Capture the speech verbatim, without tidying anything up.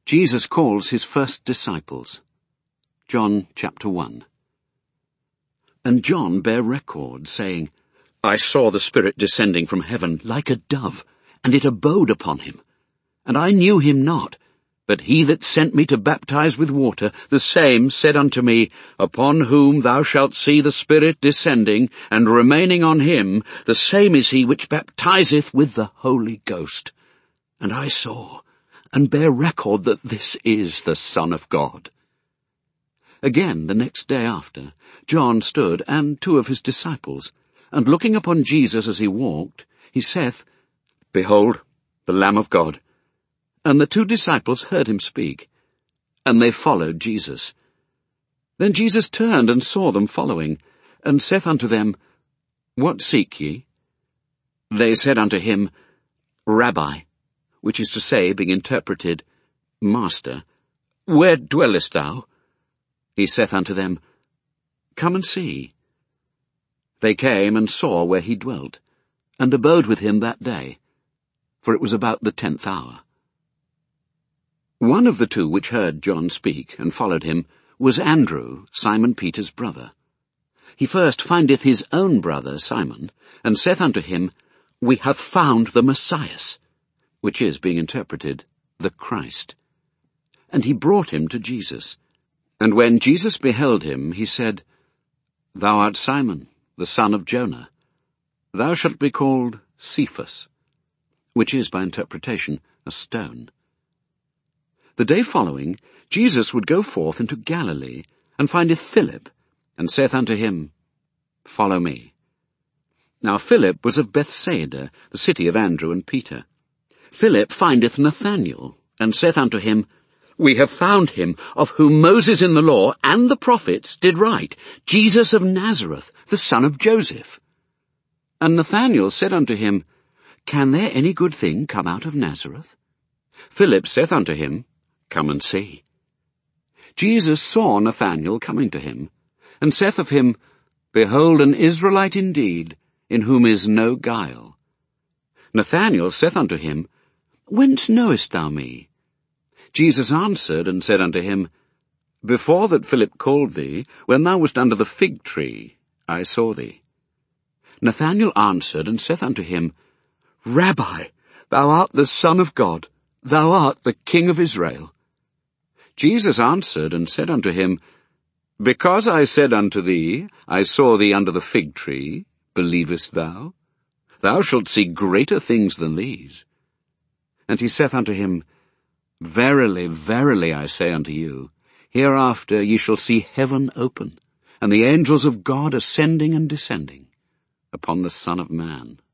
Jesus calls his first disciples. John chapter one. And John bare record, saying, I saw the Spirit descending from heaven like a dove, and it abode upon him. And I knew him not, but he that sent me to baptize with water, the same said unto me, Upon whom thou shalt see the Spirit descending, and remaining on him, the same is he which baptizeth with the Holy Ghost. And I saw, and bear record that this is the Son of God. Again the next day after, John stood, and two of his disciples, and looking upon Jesus as he walked, he saith, Behold, the Lamb of God. And the two disciples heard him speak, and they followed Jesus. Then Jesus turned and saw them following, and saith unto them, What seek ye? They said unto him, Rabbi, which is to say, being interpreted, Master, where dwellest thou? He saith unto them, Come and see. They came and saw where he dwelt, and abode with him that day, for it was about the tenth hour. One of the two which heard John speak, and followed him, was Andrew, Simon Peter's brother. He first findeth his own brother Simon, and saith unto him, We have found the Messias, which is, being interpreted, the Christ. And he brought him to Jesus. And when Jesus beheld him, he said, Thou art Simon, the son of Jonah. Thou shalt be called Cephas, which is, by interpretation, a stone. The day following, Jesus would go forth into Galilee, and findeth Philip, and saith unto him, Follow me. Now Philip was of Bethsaida, the city of Andrew and Peter. Philip findeth Nathanael, and saith unto him, We have found him, of whom Moses in the law and the prophets did write, Jesus of Nazareth, the son of Joseph. And Nathanael said unto him, Can there any good thing come out of Nazareth? Philip saith unto him, Come and see. Jesus saw Nathanael coming to him, and saith of him, Behold an Israelite indeed, in whom is no guile. Nathanael saith unto him, Whence knowest thou me? Jesus answered and said unto him, Before that Philip called thee, when thou wast under the fig tree, I saw thee. Nathanael answered and saith unto him, Rabbi, thou art the Son of God, thou art the King of Israel. Jesus answered and said unto him, Because I said unto thee, I saw thee under the fig tree, believest thou? Thou shalt see greater things than these. And he saith unto him, Verily, verily, I say unto you, hereafter ye shall see heaven open, and the angels of God ascending and descending upon the Son of Man.